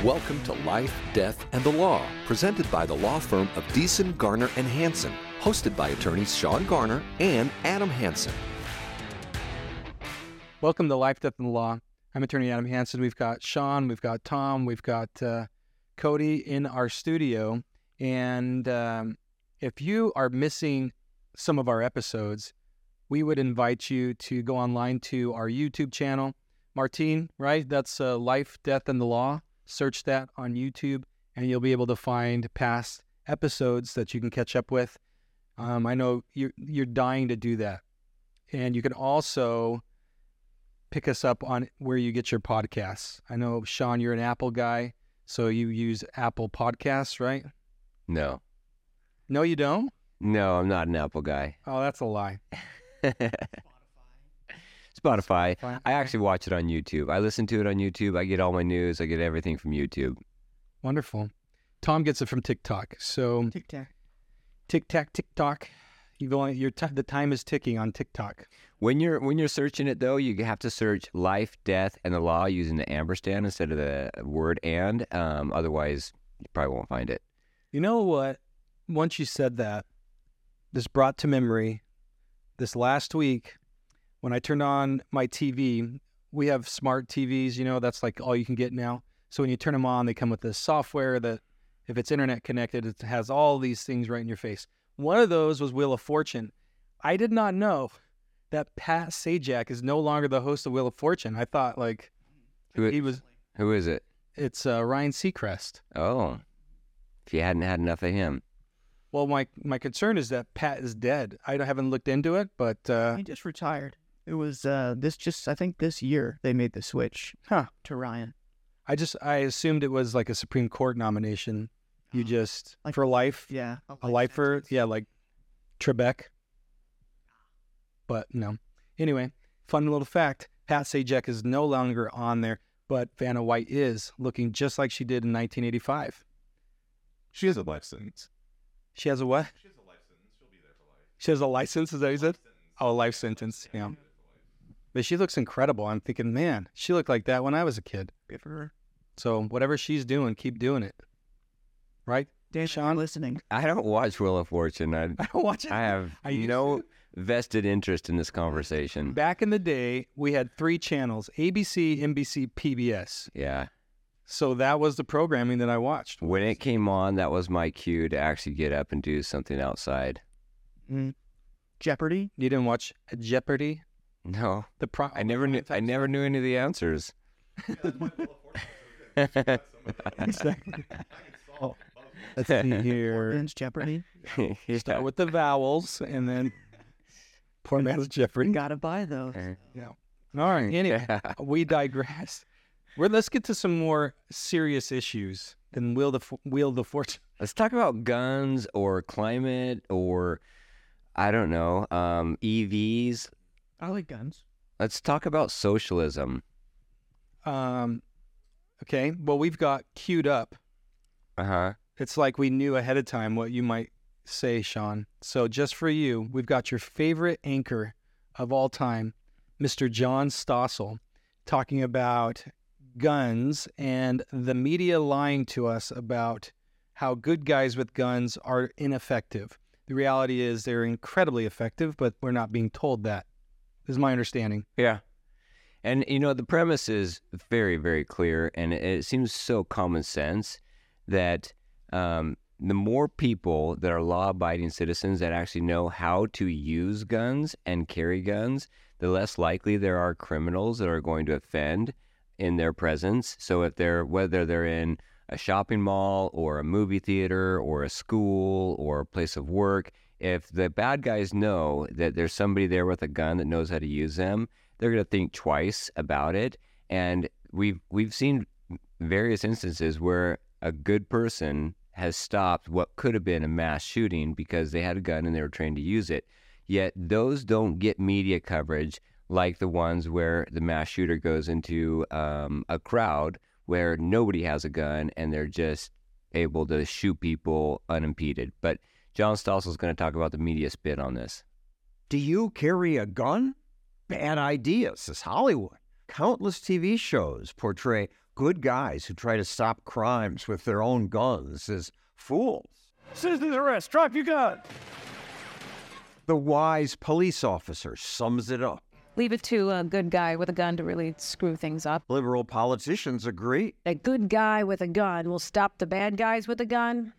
Welcome to Life, Death, and the Law, presented by the law firm of Deason, Garner, and Hansen, hosted by attorneys Sean Garner and Adam Hansen. Welcome to Life, Death, and the Law. I'm attorney Adam Hansen. We've got Sean, we've got Tom, we've got Cody in our studio. And if you are missing some of our episodes, we would invite you to go online to our YouTube channel. Martine, right? That's Life, Death, and the Law. Search that on YouTube, and you'll be able to find past episodes that you can catch up with. I know you're dying to do that. And you can also pick us up on where you get your podcasts. I know, Sean, you're an Apple guy, so you use Apple Podcasts, right? No. No, you don't? No, I'm not an Apple guy. Oh, that's a lie. Spotify. I actually watch it on YouTube. I listen to it on YouTube. I get all my news. I get everything from YouTube. Wonderful. Tom gets it from TikTok. So TikTok. The time is ticking on TikTok. When you're searching it though, you have to search life, death, and the law using the ampersand instead of the word and. Otherwise, you probably won't find it. You know what? Once you said that, this brought to memory this last week when I turned on my TV. We have smart TVs, that's like all you can get now. So when you turn them on, they come with this software that if it's internet connected, it has all these things right in your face. One of those was Wheel of Fortune. I did not know that Pat Sajak is no longer the host of Wheel of Fortune. I thought Who is it? It's Ryan Seacrest. Oh, if you hadn't had enough of him. Well, my concern is that Pat is dead. I haven't looked into it, but he just retired. It was I think this year they made the switch to Ryan. I assumed it was like a Supreme Court nomination. You just like, for life, yeah, a lifer, sentence. Yeah, like Trebek. But no. Anyway, fun little fact: Pat Sajak is no longer on there, but Vanna White is, looking just like she did in 1985. She has a life sentence. She has a what? She has a life sentence. She'll be there for life. She has a license, is that what you said? Oh, a life sentence, yeah. But she looks incredible. I'm thinking, man, she looked like that when I was a kid. Good for her. So whatever she's doing, keep doing it. Right? Dan, Sean, listening. I don't watch Wheel of Fortune. I don't watch it. I have no vested interest in this conversation. Back in the day, we had 3 channels: ABC, NBC, PBS. Yeah. So that was the programming that I watched. When it came on, that was my cue to actually get up and do something outside. Jeopardy? You didn't watch Jeopardy? No. I never knew any of the answers. Exactly. Let's see here. Jeopardy. Start with the vowels and then poor man's Jeopardy. Gotta buy those. Yeah. All right. Anyway, we digress. Let's get to some more serious issues than Wheel the Fortune. Let's talk about guns or climate or, I don't know, EVs. I like guns. Let's talk about socialism. Okay. Well, we've got queued up. Uh-huh. It's like we knew ahead of time what you might say, Sean. So just for you, we've got your favorite anchor of all time, Mr. John Stossel, talking about guns and the media lying to us about how good guys with guns are ineffective. The reality is they're incredibly effective, but we're not being told that. This is my understanding. Yeah. And, the premise is very, very clear, and it seems so common sense that the more people that are law-abiding citizens that actually know how to use guns and carry guns, the less likely there are criminals that are going to offend in their presence. So whether they're in a shopping mall or a movie theater or a school or a place of work, if the bad guys know that there's somebody there with a gun that knows how to use them, they're going to think twice about it. And we've seen various instances where a good person has stopped what could have been a mass shooting because they had a gun and they were trained to use it. Yet those don't get media coverage like the ones where the mass shooter goes into a crowd where nobody has a gun and they're just able to shoot people unimpeded. But John Stossel is going to talk about the media spin on this. Do you carry a gun? Bad idea, says Hollywood. Countless TV shows portray good guys who try to stop crimes with their own guns as fools. Citizen arrest, drop your gun. The wise police officer sums it up. Leave it to a good guy with a gun to really screw things up. Liberal politicians agree. A good guy with a gun will stop the bad guys with a gun.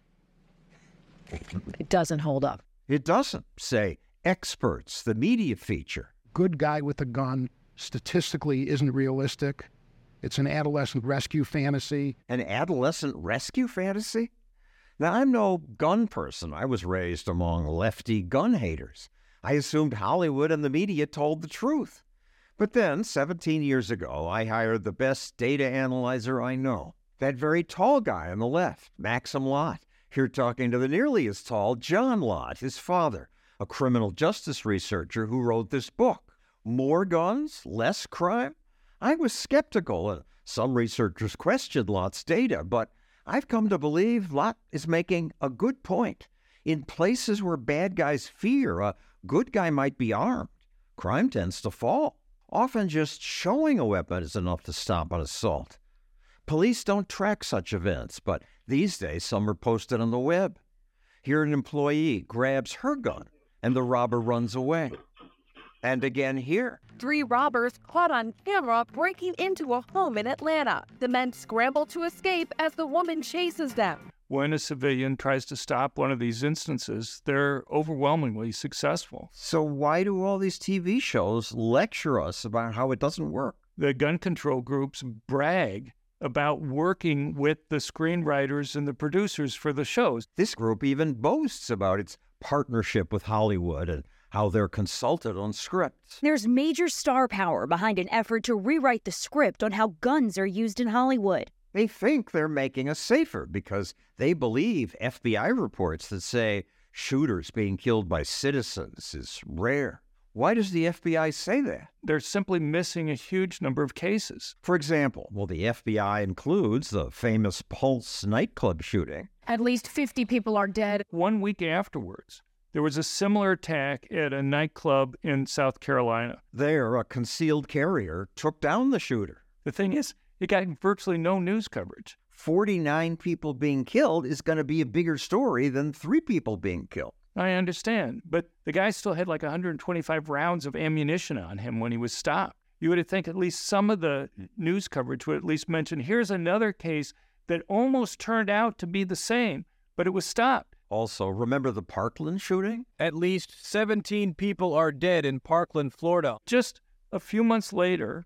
It doesn't hold up. It doesn't, say experts, the media feature. Good guy with a gun statistically isn't realistic. It's an adolescent rescue fantasy. An adolescent rescue fantasy? Now, I'm no gun person. I was raised among lefty gun haters. I assumed Hollywood and the media told the truth. But then, 17 years ago, I hired the best data analyzer I know. That very tall guy on the left, Maxim Lott, here talking to the nearly as tall John Lott, his father, a criminal justice researcher who wrote this book. More guns, less crime? I was skeptical, and some researchers questioned Lott's data, but I've come to believe Lott is making a good point. In places where bad guys fear a good guy might be armed, crime tends to fall. Often just showing a weapon is enough to stop an assault. Police don't track such events, but these days some are posted on the web. Here an employee grabs her gun and the robber runs away. And again here. 3 robbers caught on camera breaking into a home in Atlanta. The men scramble to escape as the woman chases them. When a civilian tries to stop one of these instances, they're overwhelmingly successful. So why do all these TV shows lecture us about how it doesn't work? The gun control groups brag about working with the screenwriters and the producers for the shows. This group even boasts about its partnership with Hollywood and how they're consulted on scripts. There's major star power behind an effort to rewrite the script on how guns are used in Hollywood. They think they're making us safer because they believe FBI reports that say shooters being killed by citizens is rare. Why does the FBI say that? They're simply missing a huge number of cases. For example, the FBI includes the famous Pulse nightclub shooting. At least 50 people are dead. 1 week afterwards, there was a similar attack at a nightclub in South Carolina. There, a concealed carrier took down the shooter. The thing is, it got virtually no news coverage. 49 people being killed is going to be a bigger story than 3 people being killed. I understand, but the guy still had like 125 rounds of ammunition on him when he was stopped. You would think at least some of the news coverage would at least mention, here's another case that almost turned out to be the same, but it was stopped. Also, remember the Parkland shooting? At least 17 people are dead in Parkland, Florida. Just a few months later,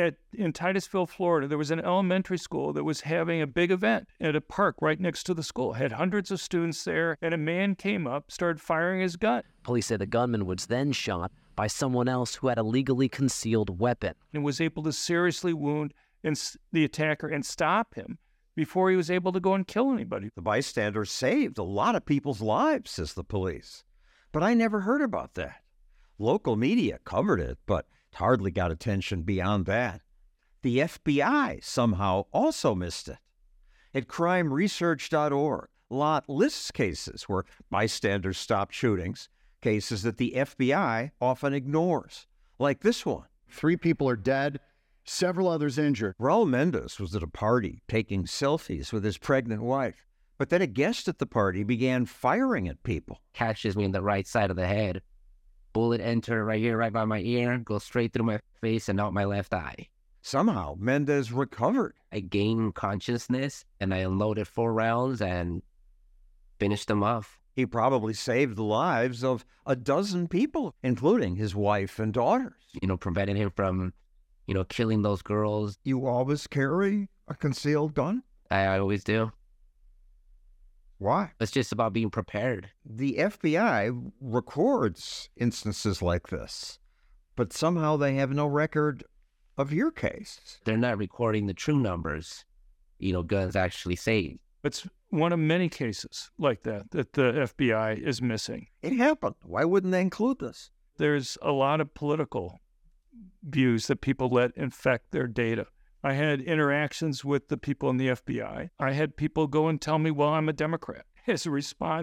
in Titusville, Florida, there was an elementary school that was having a big event at a park right next to the school. Had hundreds of students there, and a man came up, started firing his gun. Police say the gunman was then shot by someone else who had a legally concealed weapon. And was able to seriously wound the attacker and stop him before he was able to go and kill anybody. The bystander saved a lot of people's lives, says the police. But I never heard about that. Local media covered it, but hardly got attention beyond that. The FBI somehow also missed it. At crimeresearch.org, Lott lists cases where bystanders stopped shootings, cases that the FBI often ignores, like this one. 3 people are dead, several others injured. Raul Mendez was at a party taking selfies with his pregnant wife, but then a guest at the party began firing at people. Catches me in the right side of the head. Bullet entered right here, right by my ear, goes straight through my face and out my left eye. Somehow, Mendez recovered. I gained consciousness, and I unloaded 4 rounds and finished them off. He probably saved the lives of a dozen people, including his wife and daughters. Preventing him from, killing those girls. You always carry a concealed gun? I always do. Why? It's just about being prepared. The FBI records instances like this, but somehow they have no record of your case. They're not recording the true numbers, guns actually saved. It's one of many cases like that the FBI is missing. It happened. Why wouldn't they include this? There's a lot of political views that people let infect their data. I had interactions with the people in the FBI. I had people go and tell me, well, I'm a Democrat. As a response,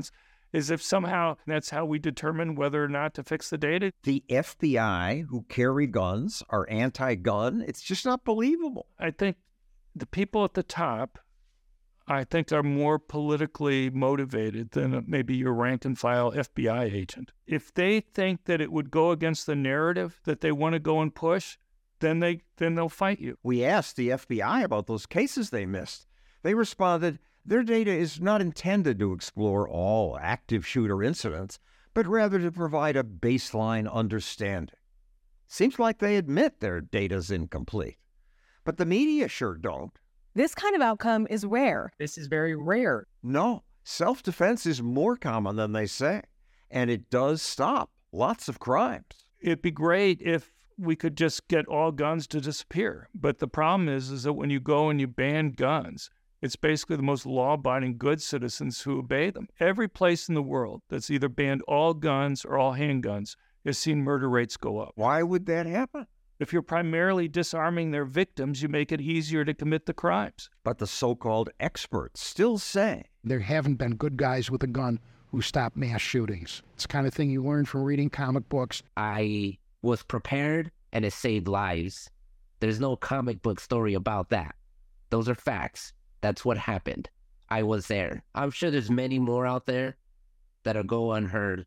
as if somehow that's how we determine whether or not to fix the data. The FBI, who carry guns, are anti-gun. It's just not believable. I think the people at the top, I think, are more politically motivated than maybe your rank and file FBI agent. If they think that it would go against the narrative that they want to go and push, then they'll fight you. We asked the FBI about those cases they missed. They responded, their data is not intended to explore all active shooter incidents, but rather to provide a baseline understanding. Seems like they admit their data's incomplete. But the media sure don't. This kind of outcome is rare. This is very rare. No, self-defense is more common than they say, and it does stop lots of crimes. It'd be great if we could just get all guns to disappear. But the problem is that when you go and you ban guns, it's basically the most law-abiding good citizens who obey them. Every place in the world that's either banned all guns or all handguns has seen murder rates go up. Why would that happen? If you're primarily disarming their victims, you make it easier to commit the crimes. But the so-called experts still say there haven't been good guys with a gun who stop mass shootings. It's the kind of thing you learn from reading comic books. I was prepared, and it saved lives. There's no comic book story about that. Those are facts. That's what happened. I was there. I'm sure there's many more out there that'll go unheard.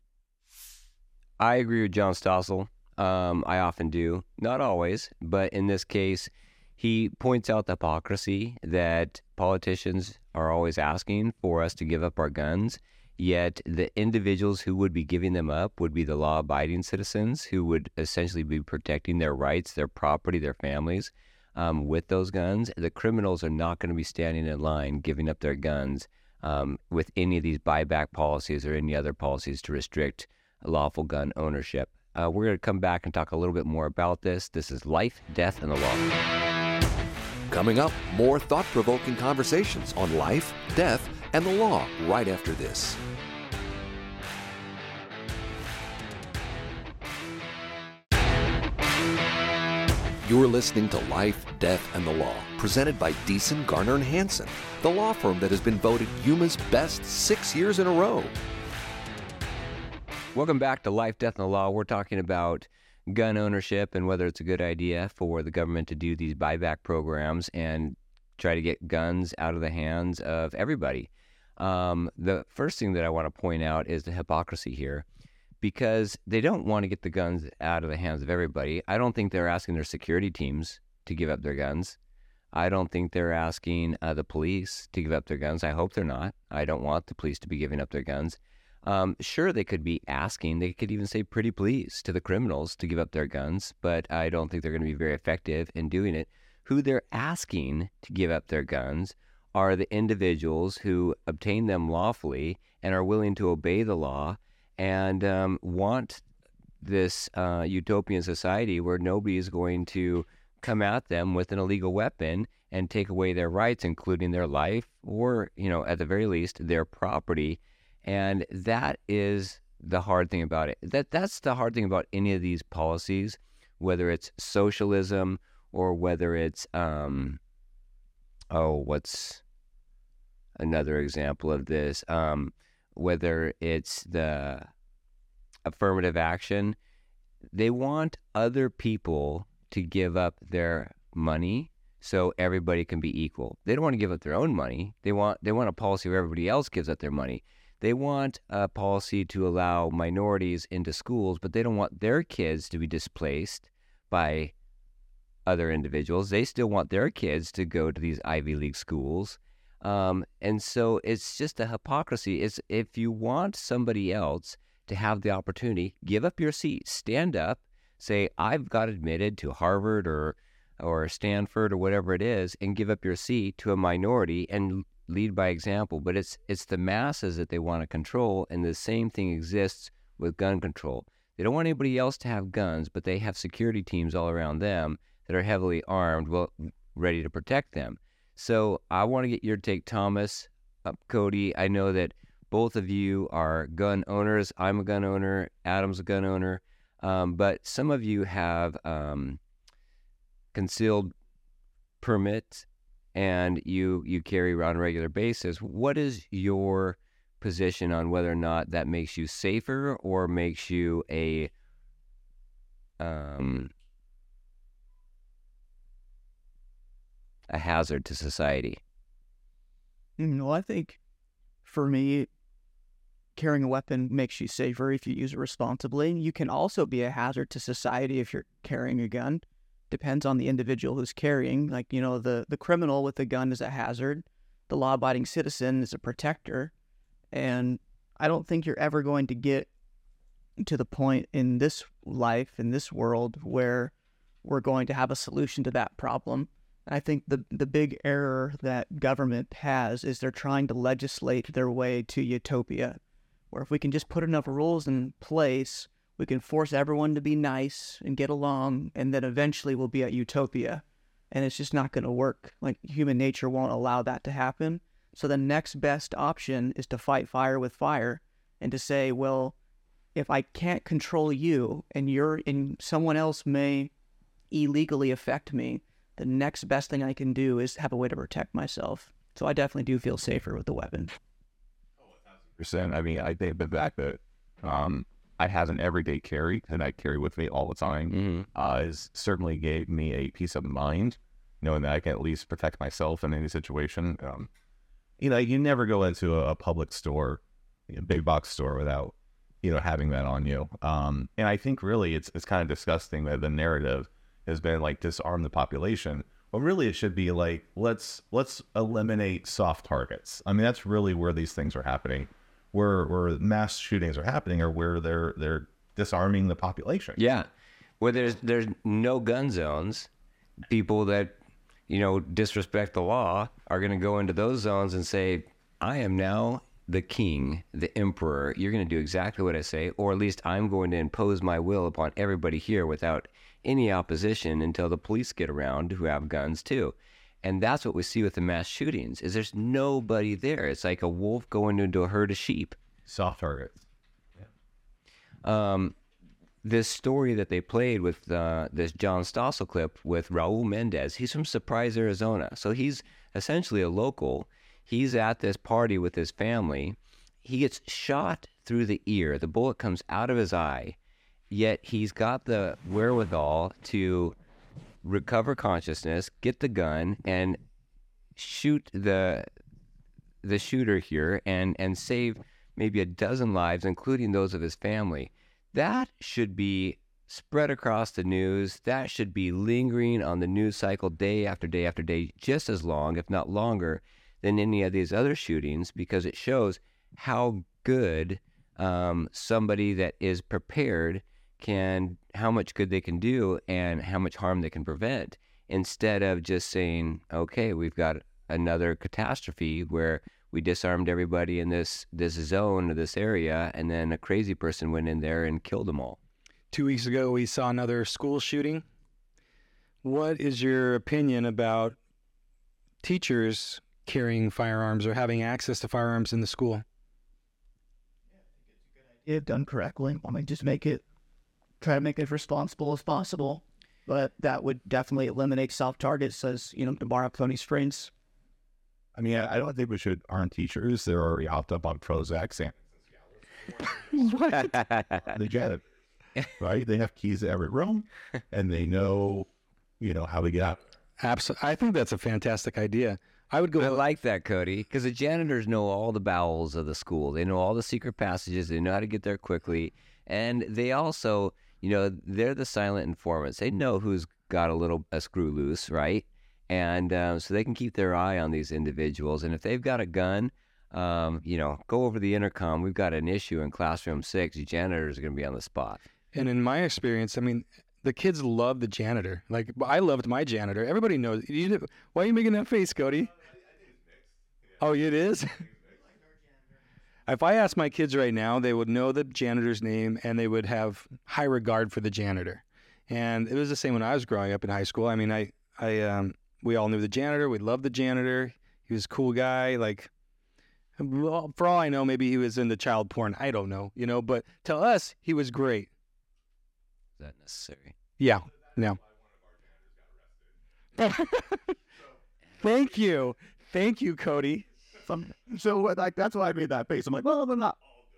I agree with John Stossel. I often do. Not always, but in this case, he points out the hypocrisy that politicians are always asking for us to give up our guns, yet the individuals who would be giving them up would be the law-abiding citizens who would essentially be protecting their rights, their property, their families with those guns. The criminals are not going to be standing in line giving up their guns with any of these buyback policies or any other policies to restrict lawful gun ownership. We're going to come back and talk a little bit more about this. This is Life, Death, and the Law. Coming up, more thought-provoking conversations on life, death, and the law right after this. You're listening to Life, Death, and the Law, presented by Deason, Garner & Hansen, the law firm that has been voted Yuma's best 6 years in a row. Welcome back to Life, Death, and the Law. We're talking about gun ownership and whether it's a good idea for the government to do these buyback programs and try to get guns out of the hands of everybody. The first thing that I want to point out is the hypocrisy here, because they don't want to get the guns out of the hands of everybody. I don't think they're asking their security teams to give up their guns. I don't think they're asking the police to give up their guns. I hope they're not. I don't want the police to be giving up their guns. Sure, they could be asking, they could even say pretty please to the criminals to give up their guns, but I don't think they're going to be very effective in doing it. Who they're asking to give up their guns are the individuals who obtain them lawfully and are willing to obey the law and want this utopian society where nobody is going to come at them with an illegal weapon and take away their rights, including their life or, at the very least, their property. And that is the hard thing about it. That's the hard thing about any of these policies, whether it's socialism or whether it's, what's another example of this? Whether it's the affirmative action. They want other people to give up their money so everybody can be equal. They don't want to give up their own money. They want a policy where everybody else gives up their money. They want a policy to allow minorities into schools, but they don't want their kids to be displaced by other individuals. They still want their kids to go to these Ivy League schools. And so it's just a hypocrisy. It's if you want somebody else to have the opportunity, give up your seat, stand up, say, I've got admitted to Harvard or Stanford or whatever it is, and give up your seat to a minority and lead by example. But it's the masses that they want to control, and the same thing exists with gun control. They don't want anybody else to have guns, but they have security teams all around them that are heavily armed, ready to protect them. So I want to get your take, Thomas, Cody. I know that both of you are gun owners. I'm a gun owner. Adam's a gun owner. But some of you have concealed permits and you carry around on a regular basis. What is your position on whether or not that makes you safer or makes you a hazard to society? Well, I think for me, carrying a weapon makes you safer if you use it responsibly. You can also be a hazard to society if you're carrying a gun. Depends on the individual who's carrying. Like, the criminal with the gun is a hazard. The law-abiding citizen is a protector. And I don't think you're ever going to get to the point in this life, in this world, where we're going to have a solution to that problem. I think the big error that government has is they're trying to legislate their way to utopia, where if we can just put enough rules in place, we can force everyone to be nice and get along, and then eventually we'll be at utopia. And it's just not going to work. Like, human nature won't allow that to happen. So the next best option is to fight fire with fire and to say, well, if I can't control you and someone else may illegally affect me, the next best thing I can do is have a way to protect myself. So I definitely do feel safer with the weapon. I mean, I think the fact that I have an everyday carry and I carry with me all the time is certainly gave me a peace of mind, knowing that I can at least protect myself in any situation. You never go into a public store, a big box store, without having that on you. And I think really it's kind of disgusting that the narrative has been like disarm the population. Well, really it should be like, let's eliminate soft targets. I mean, that's really where these things are happening, where mass shootings are happening, or where they're disarming the population. Yeah, where there's no gun zones. People that disrespect the law are going to go into those zones and say, I am now the king, the emperor. You're going to do exactly what I say, or at least I'm going to impose my will upon everybody here without any opposition until the police get around who have guns too. And that's what we see with the mass shootings, is there's nobody there. It's like a wolf going into a herd of sheep. Soft targets. Yeah. This story that they played with this John Stossel clip with Raul Mendez, he's from Surprise, Arizona. So he's essentially a local. He's at this party with his family. He gets shot through the ear. The bullet comes out of his eye. Yet he's got the wherewithal to recover consciousness, get the gun, and shoot the shooter here and save maybe a dozen lives, including those of his family. That should be spread across the news. That should be lingering on the news cycle day after day after day, just as long, if not longer, than any of these other shootings, because it shows how good somebody that is prepared how much good they can do and how much harm they can prevent, instead of just saying, okay, we've got another catastrophe where we disarmed everybody in this zone or this area, and then a crazy person went in there and killed them all. 2 weeks ago, we saw another school shooting. What is your opinion about teachers carrying firearms or having access to firearms in the school? If done correctly, just try to make it as responsible as possible. But that would definitely eliminate soft targets, as, to borrow Tony's phrase. I mean, I don't think we should arm teachers. They're already hopped up on Prozac, What? They get it, right? They have keys to every room, and they know, how to get out. Absolutely. I think that's a fantastic idea. I like that, Cody, because the janitors know all the bowels of the school. They know all the secret passages. They know how to get there quickly. And they also, they're the silent informants. They know who's got a screw loose, right? And so they can keep their eye on these individuals. And if they've got a gun, go over the intercom. We've got an issue in classroom 6. The janitors are going to be on the spot. And in my experience, I mean, the kids love the janitor. Like, I loved my janitor. Everybody knows. Why are you making that face, Cody? Oh, it is? If I asked my kids right now, they would know the janitor's name and they would have high regard for the janitor. And it was the same when I was growing up in high school. I mean, we all knew the janitor. We loved the janitor. He was a cool guy. Like, well, for all I know, maybe he was into child porn. I don't know, but to us, he was great. Is that necessary? Yeah. No. Thank you. Thank you, Cody. So like that's why I made that face. I'm like, well, they're not.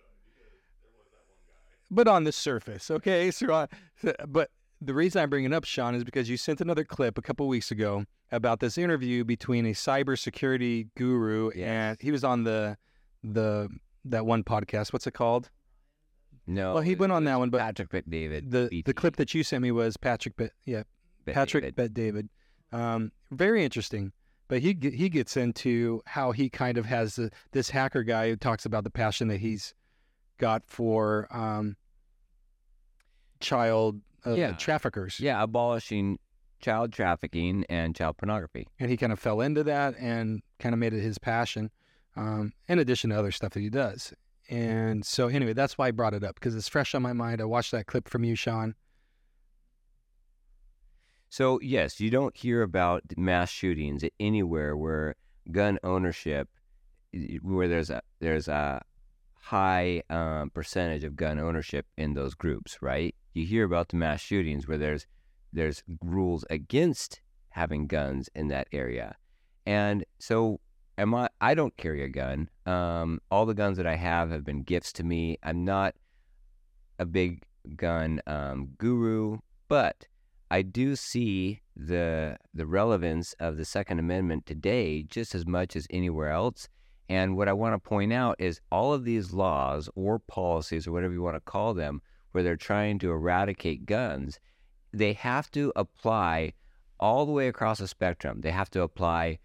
But on the surface, okay? But the reason I bring it up, Sean, is because you sent another clip a couple weeks ago about this interview between a cybersecurity guru and he was on that one podcast. What's it called? No. Well, he went on that one, but Patrick Bet-David. The clip that you sent me was Patrick Bet-David. Very interesting. But he gets into how he kind of has this hacker guy who talks about the passion that he's got for child traffickers. Yeah, abolishing child trafficking and child pornography. And he kind of fell into that and kind of made it his passion, in addition to other stuff that he does. And so anyway, that's why I brought it up, because it's fresh on my mind. I watched that clip from you, Sean. So yes, you don't hear about mass shootings anywhere where gun ownership, where there's a high percentage of gun ownership in those groups, right? You hear about the mass shootings where there's rules against having guns in that area. And so I don't carry a gun. All the guns that I have been gifts to me. I'm not a big gun guru, but I do see the relevance of the Second Amendment today just as much as anywhere else. And what I want to point out is all of these laws or policies or whatever you want to call them, where they're trying to eradicate guns, they have to apply all the way across the spectrum. They have to apply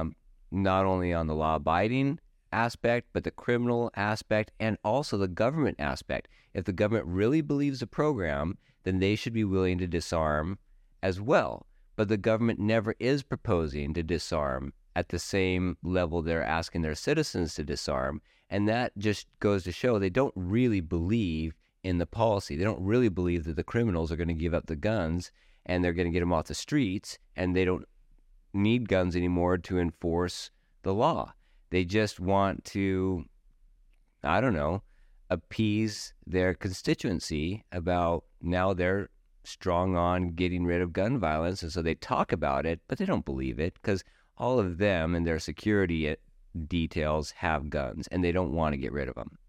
not only on the law-abiding aspect, but the criminal aspect and also the government aspect. If the government really believes the program, then they should be willing to disarm as well. But the government never is proposing to disarm at the same level they're asking their citizens to disarm. And that just goes to show they don't really believe in the policy. They don't really believe that the criminals are going to give up the guns and they're going to get them off the streets, and they don't need guns anymore to enforce the law. They just want to, I don't know, appease their constituency about now they're strong on getting rid of gun violence. And so they talk about it, but they don't believe it because all of them and their security details have guns and they don't want to get rid of them.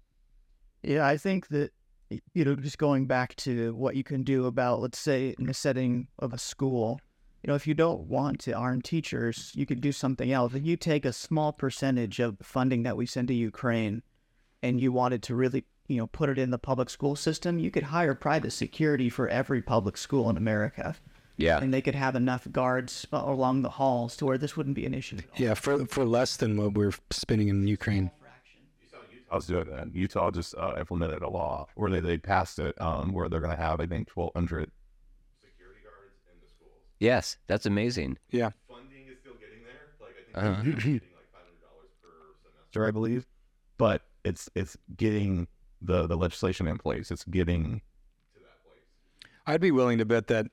Yeah, I think that, just going back to what you can do about, let's say, in the setting of a school, if you don't want to arm teachers, you could do something else. If you take a small percentage of the funding that we send to Ukraine and you wanted to really, put it in the public school system, you could hire private security for every public school in America. Yeah. And they could have enough guards along the halls to where this wouldn't be an issue. Yeah, for less than what we're spending in Ukraine. Utah's doing that. Utah just implemented a law where they passed it where they're going to have, I think, 1,200 security guards in the schools. Yes, that's amazing. Yeah. Funding is still getting there. Like I think they're getting like $500 per semester, I believe. But it's getting the legislation in place. It's getting to that place. I'd be willing to bet that,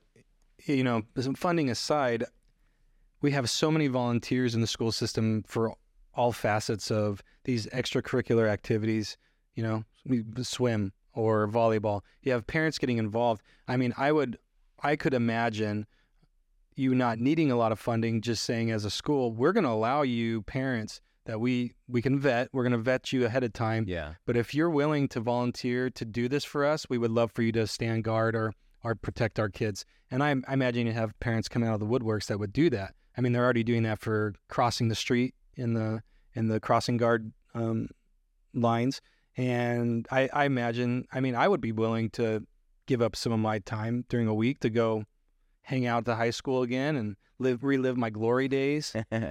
some funding aside, we have so many volunteers in the school system for all facets of these extracurricular activities, swim or volleyball. You have parents getting involved. I mean, I could imagine you not needing a lot of funding, just saying as a school, we're going to allow you parents that we can vet. We're going to vet you ahead of time. Yeah. But if you're willing to volunteer to do this for us, we would love for you to stand guard or protect our kids. And I imagine you have parents coming out of the woodworks that would do that. I mean, they're already doing that for crossing the street in the crossing guard lines. And I imagine, I would be willing to give up some of my time during a week to go hang out at the high school again and relive my glory days.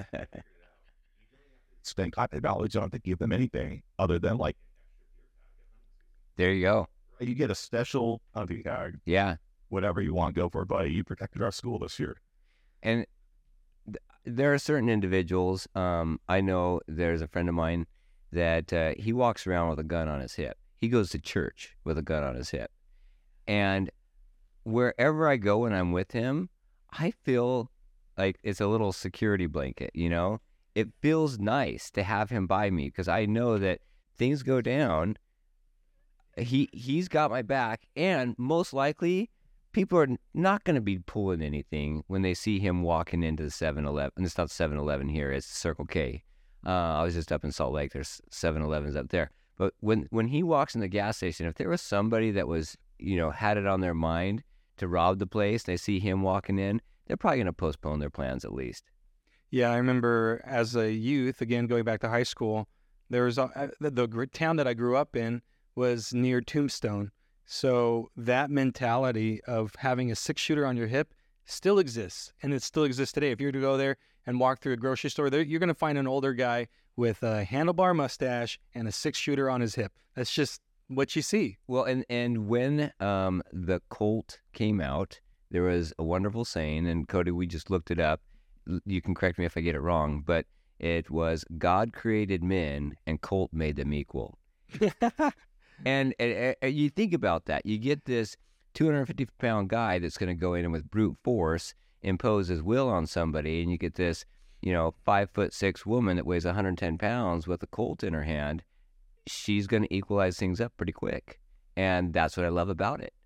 Spend $5 don't have to give them anything other than like. There you go. You get a special hunting tag. Yeah. Whatever you want, go for it, buddy. You protected our school this year. And there are certain individuals. I know there's a friend of mine that he walks around with a gun on his hip. He goes to church with a gun on his hip. And wherever I go when I'm with him, I feel like it's a little security blanket, It feels nice to have him by me because I know that things go down. He's got my back, and most likely people are not going to be pulling anything when they see him walking into the 7-Eleven. And it's not 7-Eleven here, it's Circle K. I was just up in Salt Lake. There's 7-Elevens up there. But when he walks in the gas station, if there was somebody that was, had it on their mind to rob the place, they see him walking in, they're probably going to postpone their plans at least. Yeah, I remember as a youth, again, going back to high school, there was the town that I grew up in was near Tombstone. So that mentality of having a 6-shooter on your hip still exists, and it still exists today. If you were to go there and walk through a grocery store, you're going to find an older guy with a handlebar mustache and a 6-shooter on his hip. That's just what you see. Well, and when the Colt came out, there was a wonderful saying, and Cody, we just looked it up. You can correct me if I get it wrong, but it was God created men and Colt made them equal. and you think about that. You get this 250-pound guy that's going to go in and with brute force impose his will on somebody, and you get this, 5'6" woman that weighs 110 pounds with a Colt in her hand. She's going to equalize things up pretty quick, and that's what I love about it.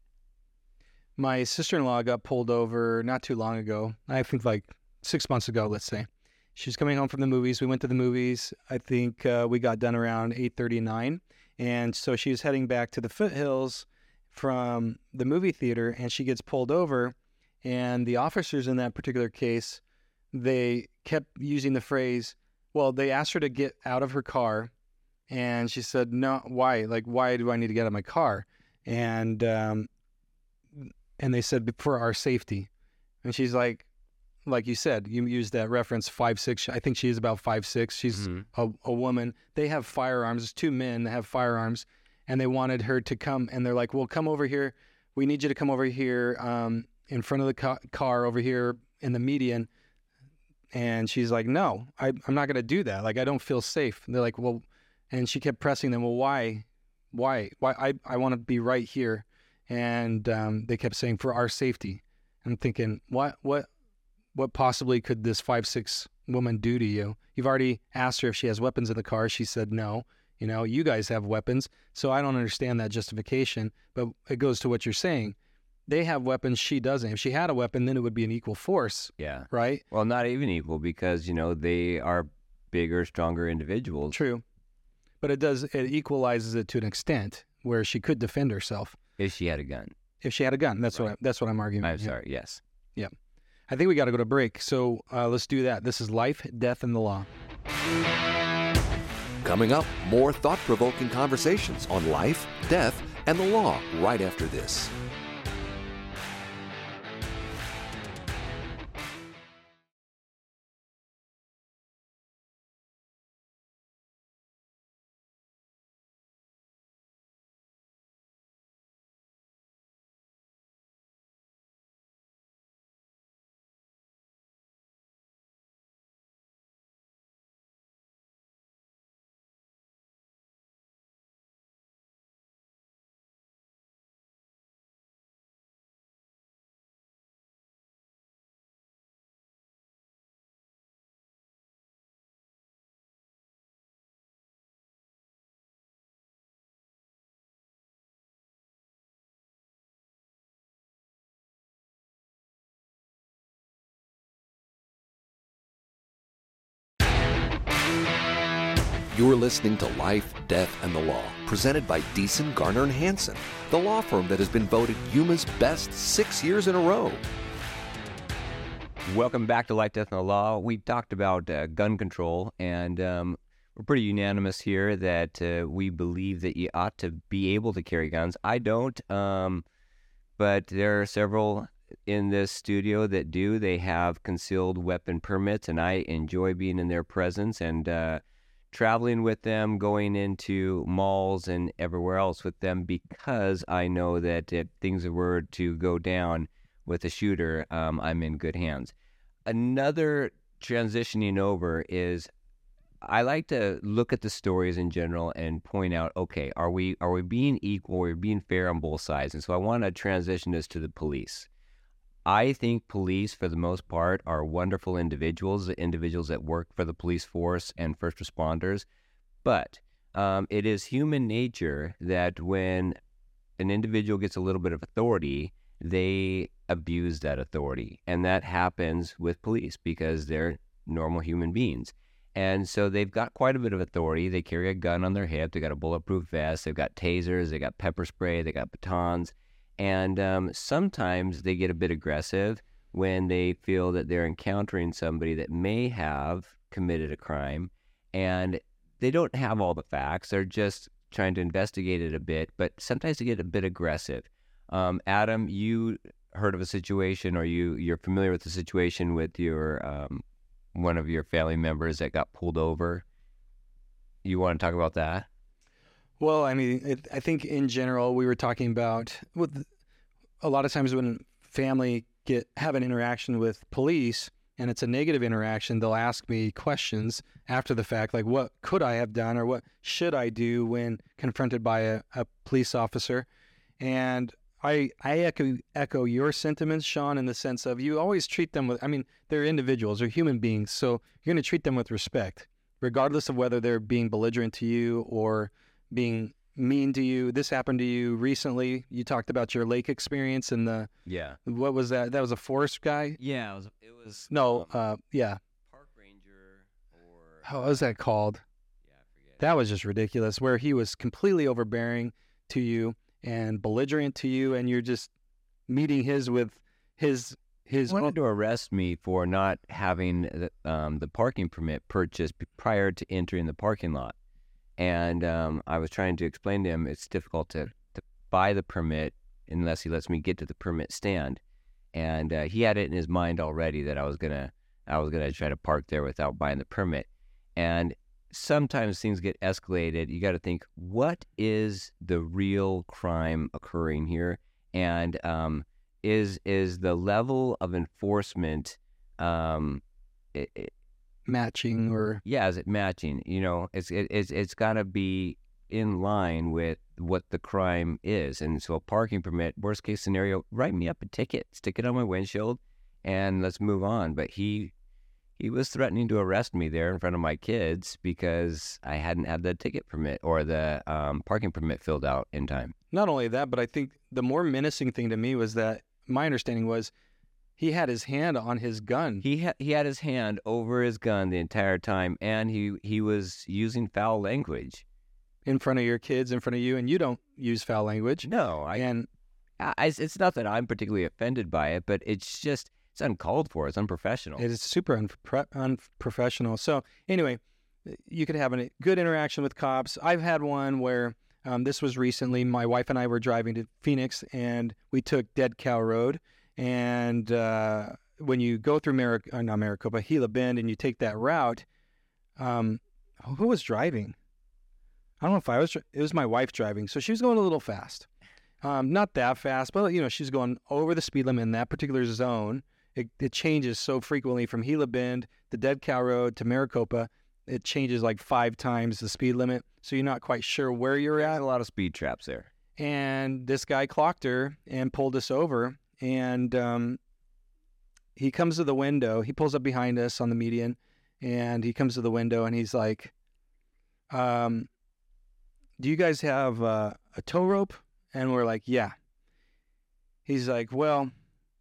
My sister-in-law got pulled over not too long ago. I think like 6 months ago, let's say. She was coming home from the movies. We went to the movies. I think we got done around 8:39, and so she was heading back to the foothills from the movie theater, and she gets pulled over. And the officers in that particular case, they kept using the phrase, well, they asked her to get out of her car, and she said, no, why? Like, why do I need to get out of my car? And they said, for our safety. And she's like you said, you used that reference, 5'6". I think she is about 5'6". She's a woman. They have firearms. There's 2 men that have firearms, and they wanted her to come. And they're like, well, come over here. We need you to come over here in front of the car over here in the median. And she's like, no, I'm not going to do that. Like, I don't feel safe. And they're like, well, and she kept pressing them. Well, why? I want to be right here. And they kept saying, for our safety. I'm thinking, what possibly could this 5'6" woman do to you? You've already asked her if she has weapons in the car. She said no. You guys have weapons. So I don't understand that justification. But it goes to what you're saying. They have weapons, she doesn't. If she had a weapon, then it would be an equal force. Yeah. Right? Well, not even equal because, they are bigger, stronger individuals. True. But it equalizes it to an extent where she could defend herself. If she had a gun. If she had a gun. That's what I'm arguing. I'm sorry. Yes. Yeah. I think we got to go to break. So let's do that. This is Life, Death, and the Law. Coming up, more thought-provoking conversations on life, death, and the law right after this. You're listening to Life, Death, and the Law, presented by Deason, Garner & Hansen, the law firm that has been voted Yuma's best 6 years in a row. Welcome back to Life, Death, and the Law. We talked about gun control, and we're pretty unanimous here that we believe that you ought to be able to carry guns. I don't, but there are several in this studio that do. They have concealed weapon permits, and I enjoy being in their presence and traveling with them, going into malls and everywhere else with them, because I know that if things were to go down with a shooter, I'm in good hands. Another transitioning over is I like to look at the stories in general and point out, okay, are we being equal? Are we being fair on both sides? And so I want to transition this to the police. I think police, for the most part, are wonderful individuals that work for the police force and first responders. But it is human nature that when an individual gets a little bit of authority, they abuse that authority. And that happens with police because they're normal human beings. And so they've got quite a bit of authority. They carry a gun on their hip. They got a bulletproof vest. They've got tasers. They got pepper spray. They got batons. And sometimes they get a bit aggressive when they feel that they're encountering somebody that may have committed a crime. And they don't have all the facts. They're just trying to investigate it a bit. But sometimes they get a bit aggressive. Adam, you heard of a situation, or you're familiar with the situation with your one of your family members that got pulled over. You want to talk about that? Well, I mean, I think in general, we were talking about with a lot of times when family have an interaction with police and it's a negative interaction, they'll ask me questions after the fact, like what could I have done or what should I do when confronted by a police officer? And I echo your sentiments, Sean, in the sense of you always treat them with, I mean, they're individuals, they're human beings, so you're going to treat them with respect, regardless of whether they're being belligerent to you or being mean to you. This happened to you recently. You talked about your lake experience and what was that? That was a forest guy? Yeah, it was park ranger or how was that called? Yeah, I forget. That was just ridiculous, where he was completely overbearing to you and belligerent to you, and you're just meeting his He wanted to arrest me for not having the parking permit purchased prior to entering the parking lot. And I was trying to explain to him it's difficult to buy the permit unless he lets me get to the permit stand. And he had it in his mind already that I was gonna try to park there without buying the permit. And sometimes things get escalated. You got to think, what is the real crime occurring here? And is the level of enforcement matching or is it matching? You know, it's got to be in line with what the crime is. And so a parking permit, worst case scenario, write me up a ticket, stick it on my windshield, and let's move on. But he was threatening to arrest me there in front of my kids because I hadn't had the ticket permit or the parking permit filled out in time. Not only that, but I think the more menacing thing to me was that my understanding was he had his hand on his gun. He had his hand over his gun the entire time, and he was using foul language in front of your kids, in front of you, and you don't use foul language. No, it's not that I'm particularly offended by it, but it's just it's uncalled for. It's unprofessional. It is super unprofessional. So anyway, you could have a good interaction with cops. I've had one where this was recently. My wife and I were driving to Phoenix, and we took Dead Cow Road. And when you go through Gila Bend, and you take that route, who was driving? I don't know if I was. It was my wife driving, so she was going a little fast. Not that fast, but she's going over the speed limit in that particular zone. It changes so frequently from Gila Bend to Dead Cow Road to Maricopa. It changes like 5 times the speed limit, so you're not quite sure where you're at. There's a lot of speed traps there. And this guy clocked her and pulled us over. And he comes to the window. He pulls up behind us on the median, and he comes to the window, and he's like, do you guys have a tow rope? And we're like, yeah. He's like, well,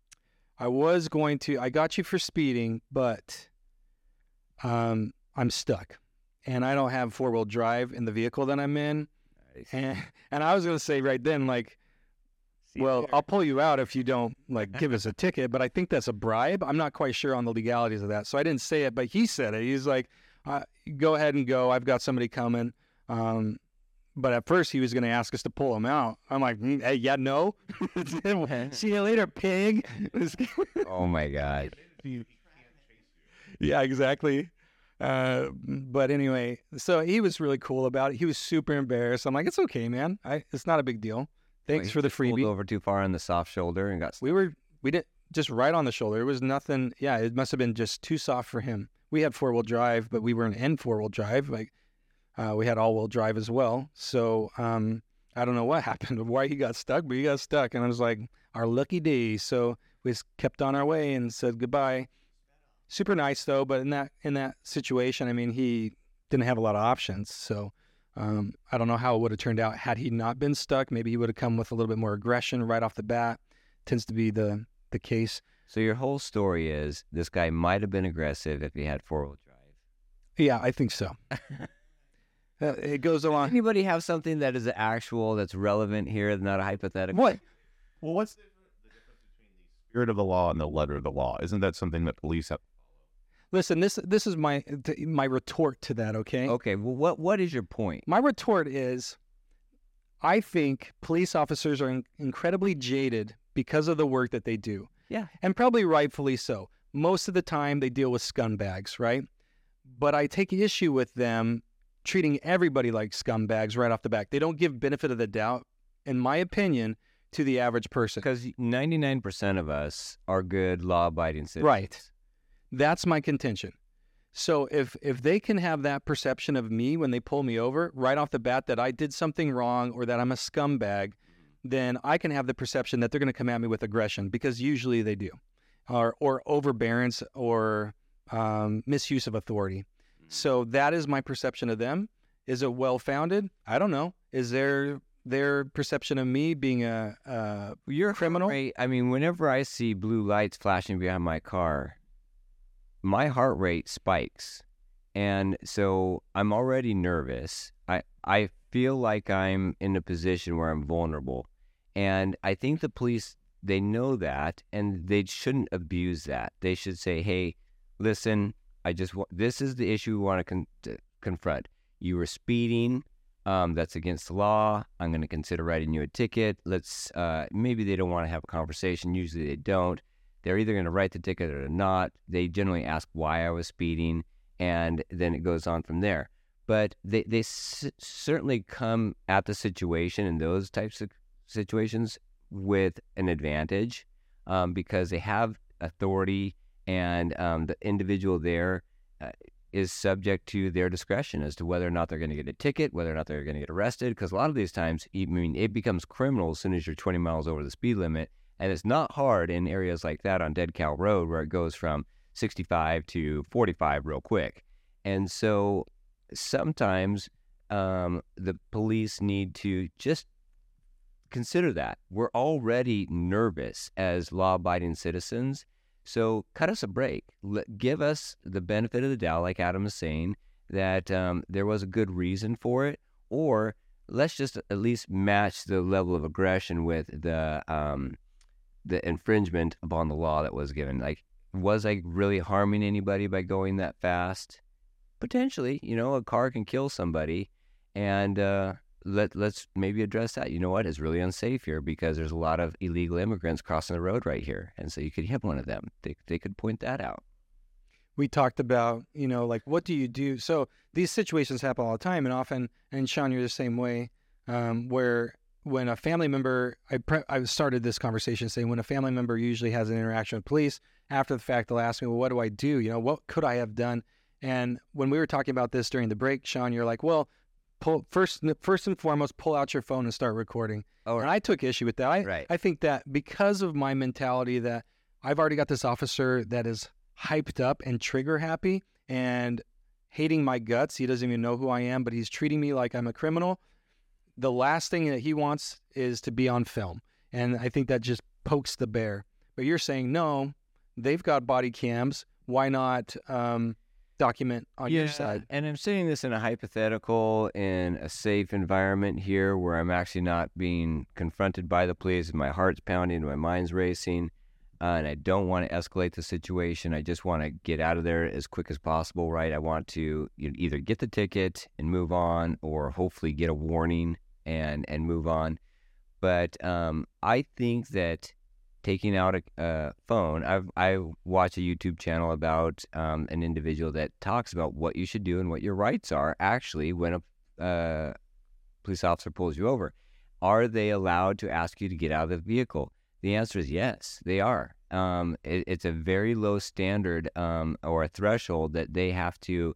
I got you for speeding, but I'm stuck, and I don't have 4-wheel drive in the vehicle that I'm in. Nice. And I was going to say right then, like, well, I'll pull you out if you don't give us a ticket, but I think that's a bribe. I'm not quite sure on the legalities of that. So I didn't say it, but he said it. He's like, go ahead and go. I've got somebody coming. But at first he was going to ask us to pull him out. I'm like, hey, yeah, no. See you later, pig. Oh my God. Yeah, exactly. But anyway, so he was really cool about it. He was super embarrassed. I'm like, it's okay, man. It's not a big deal. Thanks for the freebie. Pulled over too far on the soft shoulder and got. We didn't just right on the shoulder. It was nothing. Yeah, it must have been just too soft for him. We had 4-wheel drive, but we weren't in 4-wheel drive. We had all-wheel drive as well. So I don't know what happened, why he got stuck, but he got stuck, and I was like, our lucky day. So we just kept on our way and said goodbye. Super nice though, but in that situation, I mean, he didn't have a lot of options. So. I don't know how it would have turned out had he not been stuck. Maybe he would have come with a little bit more aggression right off the bat. Tends to be the case. So your whole story is this guy might have been aggressive if he had 4-wheel drive. Yeah, I think so. It goes along. Anybody have something that is actual, that's relevant here, not a hypothetical? What? Well, what's the difference between the spirit of the law and the letter of the law? Isn't that something that police have? Listen, this is my retort to that, okay? Okay, well, what is your point? My retort is, I think police officers are incredibly jaded because of the work that they do. Yeah. And probably rightfully so. Most of the time they deal with scumbags, right? But I take issue with them treating everybody like scumbags right off the bat. They don't give benefit of the doubt, in my opinion, to the average person. Because 99% of us are good, law-abiding citizens. Right. That's my contention. So if they can have that perception of me when they pull me over right off the bat that I did something wrong or that I'm a scumbag, then I can have the perception that they're going to come at me with aggression, because usually they do, or overbearance or misuse of authority. So that is my perception of them. Is it well-founded? I don't know. Is their perception of me being a criminal? I mean, whenever I see blue lights flashing behind my car, my heart rate spikes. And so I'm already nervous. I feel like I'm in a position where I'm vulnerable. And I think the police, they know that, and they shouldn't abuse that. They should say, hey, listen, this is the issue we want to confront. You were speeding. That's against the law. I'm going to consider writing you a ticket. Maybe they don't want to have a conversation. Usually they don't. They're either going to write the ticket or not. They generally ask why I was speeding, and then it goes on from there. But they certainly come at the situation in those types of situations with an advantage, because they have authority, and the individual there is subject to their discretion as to whether or not they're going to get a ticket, whether or not they're going to get arrested. Because a lot of these times, it becomes criminal as soon as you're 20 miles over the speed limit. And it's not hard in areas like that on Dead Cow Road, where it goes from 65 to 45 real quick. And so sometimes the police need to just consider that. We're already nervous as law-abiding citizens. So cut us a break. Give us the benefit of the doubt, like Adam is saying, that there was a good reason for it. Or let's just at least match the level of aggression with the infringement upon the law that was given. Like, was I really harming anybody by going that fast? Potentially. A car can kill somebody. And let's maybe address that. You know what? It's really unsafe here because there's a lot of illegal immigrants crossing the road right here. And so you could hit one of them. They could point that out. We talked about, like, what do you do? So these situations happen all the time, and often, and Sean, you're the same way, where when a family member, I started this conversation saying when a family member usually has an interaction with police, after the fact, they'll ask me, well, what do I do? What could I have done? And when we were talking about this during the break, Sean, you're like, well, first and foremost, pull out your phone and start recording. Oh, and I took issue with that. I think that because of my mentality that I've already got this officer that is hyped up and trigger happy and hating my guts. He doesn't even know who I am, but he's treating me like I'm a criminal. The last thing that he wants is to be on film. And I think that just pokes the bear. But you're saying, no, they've got body cams. Why not document on your side? And I'm saying this in a hypothetical, in a safe environment here where I'm actually not being confronted by the police, and my heart's pounding, my mind's racing, and I don't want to escalate the situation. I just want to get out of there as quick as possible, right? I want to either get the ticket and move on, or hopefully get a warning and move on. But I think that taking out a phone, I watch a YouTube channel about an individual that talks about what you should do and what your rights are actually when a police officer pulls you over. Are they allowed to ask you to get out of the vehicle? The answer is yes, they are. It's a very low standard or a threshold that they have to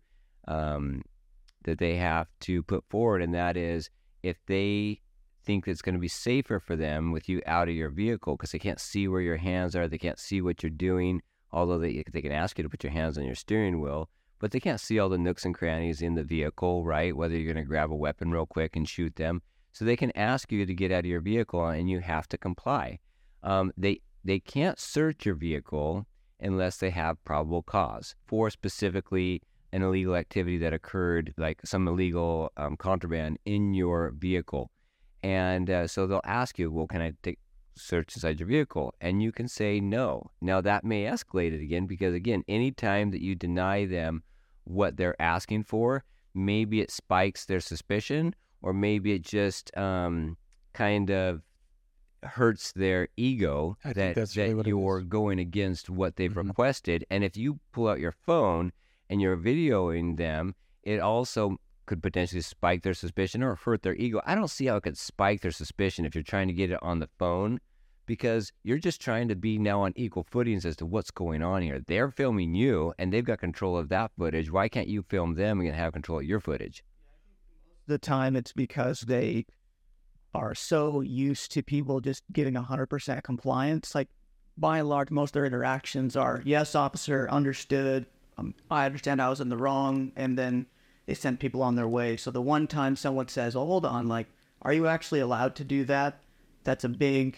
put forward, and that is if they think it's going to be safer for them with you out of your vehicle because they can't see where your hands are, they can't see what you're doing, although they can ask you to put your hands on your steering wheel, but they can't see all the nooks and crannies in the vehicle, right? Whether you're going to grab a weapon real quick and shoot them. So they can ask you to get out of your vehicle and you have to comply. They can't search your vehicle unless they have probable cause for specifically an illegal activity that occurred, like some illegal contraband in your vehicle. And so they'll ask you, well, can I search inside your vehicle? And you can say no. Now that may escalate it again, because again, anytime that you deny them what they're asking for, maybe it spikes their suspicion, or maybe it just kind of hurts their ego that you're going against what they've requested. And if you pull out your phone and you're videoing them, it also could potentially spike their suspicion or hurt their ego. I don't see how it could spike their suspicion if you're trying to get it on the phone, because you're just trying to be now on equal footings as to what's going on here. They're filming you, and they've got control of that footage. Why can't you film them and have control of your footage? The time it's because they are so used to people just giving 100% compliance. Like, by and large, most of their interactions are, yes, officer, understood. I understand I was in the wrong. And then they send people on their way. So the one time someone says, oh, hold on, like, are you actually allowed to do that? That's a big,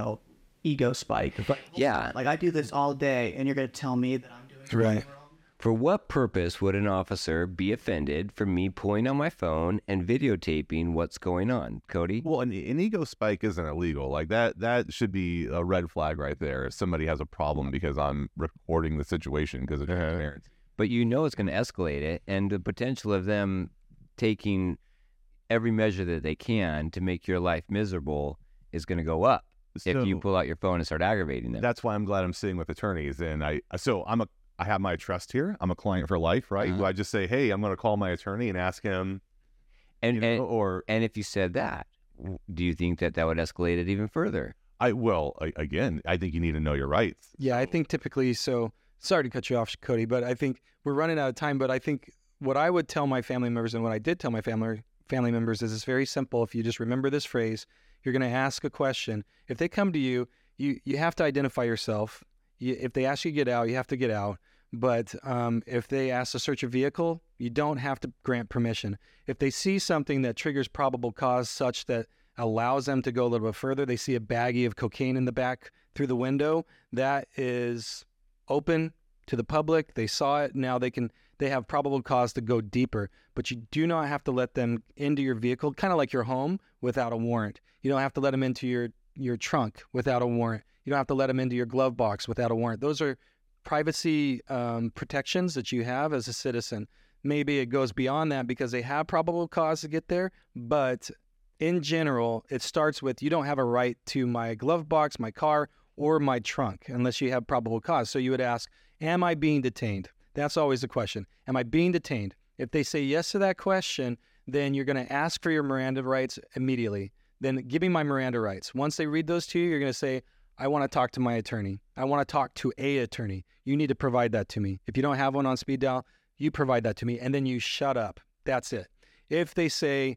ego spike. But yeah. Like, I do this all day, and you're going to tell me that I'm doing something wrong? For what purpose would an officer be offended for me pulling on my phone and videotaping what's going on, Cody? Well, an ego spike isn't illegal. Like that should be a red flag right there. If somebody has a problem because I'm recording the situation because of transparency. But it's going to escalate it, and the potential of them taking every measure that they can to make your life miserable is going to go up if you pull out your phone and start aggravating them. That's why I'm glad I'm sitting with attorneys, and I have my trust here. I'm a client for life, right? Do I just say, hey, I'm going to call my attorney and ask him? And if you said that, do you think that would escalate it even further? Again, I think you need to know your rights. Yeah, I think typically, so sorry to cut you off, Cody, but I think we're running out of time. But I think what I would tell my family members, and what I did tell my family members, is it's very simple. If you just remember this phrase, you're going to ask a question. If they come to you, you have to identify yourself. If they ask you to get out, you have to get out. But if they ask to search a vehicle, you don't have to grant permission. If they see something that triggers probable cause such that allows them to go a little bit further, they see a baggie of cocaine in the back through the window, that is open to the public. They saw it. Now they have probable cause to go deeper. But you do not have to let them into your vehicle, kind of like your home, without a warrant. You don't have to let them into your trunk without a warrant. You don't have to let them into your glove box without a warrant. Those are privacy protections that you have as a citizen. Maybe it goes beyond that because they have probable cause to get there, but in general, it starts with you don't have a right to my glove box, my car, or my trunk unless you have probable cause. So you would ask, am I being detained? That's always the question. Am I being detained? If they say yes to that question, then you're going to ask for your Miranda rights immediately. Then give me my Miranda rights. Once they read those to you, you're going to say, I want to talk to my attorney. I want to talk to a attorney. You need to provide that to me. If you don't have one on speed dial, you provide that to me, and then you shut up. That's it. If they say,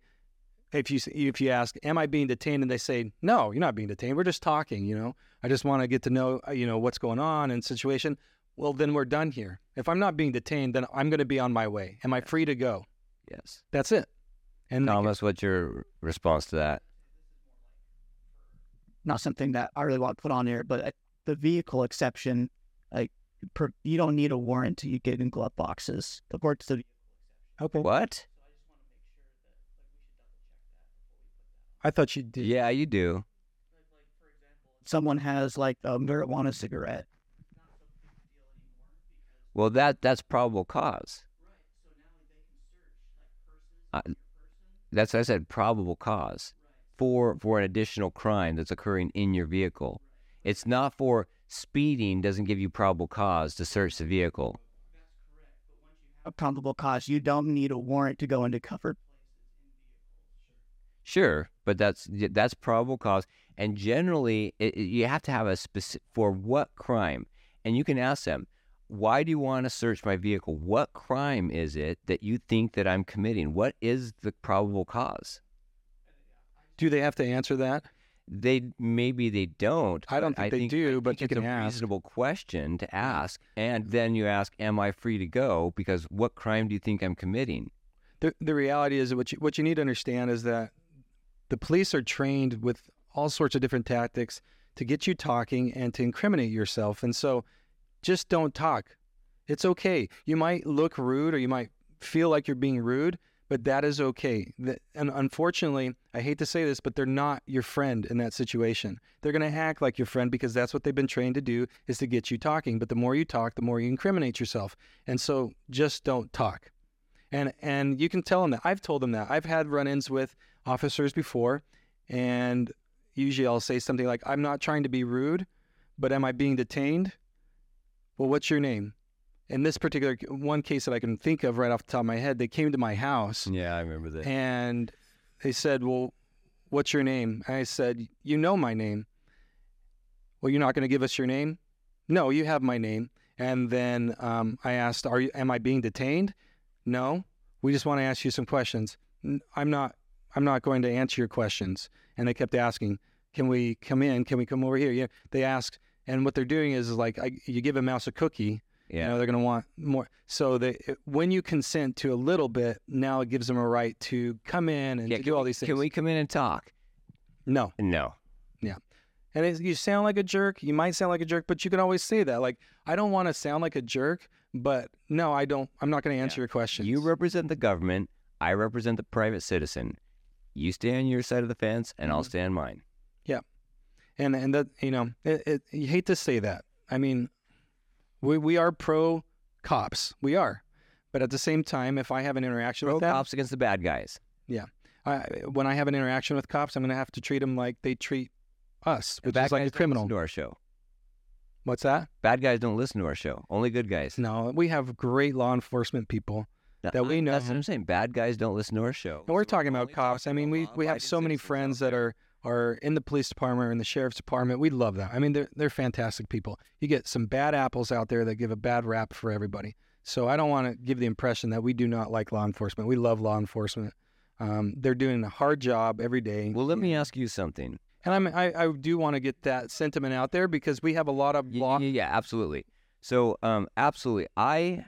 if you ask, am I being detained? And they say, no, you're not being detained. We're just talking, I just want to get to know, what's going on and situation. Well, then we're done here. If I'm not being detained, then I'm going to be on my way. Am I free to go? Yes. That's it. And Thomas, what's your response to that? Not something that I really want to put on here, but the vehicle exception, you don't need a warrant to get in glove boxes. The court's the okay. What? I thought you did. Yeah, you do. Someone has a marijuana cigarette. Well, that's probable cause. That's what I said, probable cause for an additional crime that's occurring in your vehicle. It's not for speeding doesn't give you probable cause to search the vehicle. A probable cause. You don't need a warrant to go into covered. Sure, but that's probable cause. And generally, you have to have a specific, for what crime? And you can ask them, why do you want to search my vehicle? What crime is it that you think that I'm committing? What is the probable cause? Do they have to answer that? Maybe they don't. I don't think they do, but you can it's a ask. reasonable question to ask. And then you ask, am I free to go? Because what crime do you think I'm committing? The reality is what you need to understand is that the police are trained with all sorts of different tactics to get you talking and to incriminate yourself. And so just don't talk. It's okay. You might look rude or you might feel like you're being rude, but that is okay. And unfortunately, I hate to say this, but they're not your friend in that situation. They're going to act like your friend because that's what they've been trained to do, is to get you talking. But the more you talk, the more you incriminate yourself. And so just don't talk. And you can tell them that. I've told them that. I've had run-ins with officers before, and usually I'll say something like, I'm not trying to be rude, but am I being detained? Well, what's your name? In this particular one case that I can think of right off the top of my head, they came to my house. Yeah, I remember that. And they said, well, what's your name? And I said, you know my name. Well, you're not going to give us your name? No, you have my name. And then I asked, am I being detained? No, we just want to ask you some questions. I'm not going to answer your questions. And they kept asking, can we come in? Can we come over here? Yeah, they asked, and what they're doing is like, you give a mouse a cookie. Yeah. You know, they're going to want more. So when you consent to a little bit, now it gives them a right to come in and to do all these things. Can we come in and talk? No. Yeah. And you sound like a jerk. You might sound like a jerk, but you can always say that. Like, I don't want to sound like a jerk, but no, I don't. I'm not going to answer your questions. You represent the government. I represent the private citizen. You stay on your side of the fence, and I'll stay on mine. Yeah. And that, you know, you hate to say that. I mean, we are pro cops. We are. But at the same time, if I have an interaction with them. Pro cops against the bad guys. Yeah. When I have an interaction with cops, I'm going to have to treat them like they treat us, which is like a criminal. Listen to our show. What's that? Bad guys don't listen to our show. Only good guys. No, we have great law enforcement people that we know. That's what I'm saying. Bad guys don't listen to our show. And we're talking about cops. I mean, we have so many friends that are in the police department or in the sheriff's department. We love them. I mean, they're fantastic people. You get some bad apples out there that give a bad rap for everybody. So I don't want to give the impression that we do not like law enforcement. We love law enforcement. They're doing a hard job every day. Well, let me ask you something. And I do want to get that sentiment out there because we have a lot of law. Yeah, absolutely. So, absolutely. I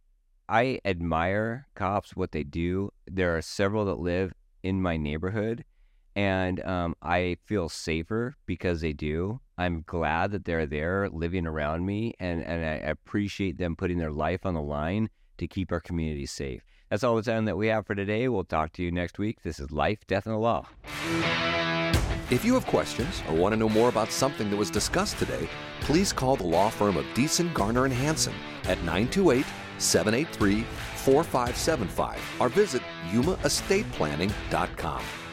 admire cops, what they do. There are several that live in my neighborhood, and I feel safer because they do. I'm glad that they're there living around me, and I appreciate them putting their life on the line to keep our community safe. That's all the time that we have for today. We'll talk to you next week. This is Life, Death, and the Law. If you have questions or want to know more about something that was discussed today, please call the law firm of Deason, Garner & Hansen at 928-783-4575 or visit yumaestateplanning.com.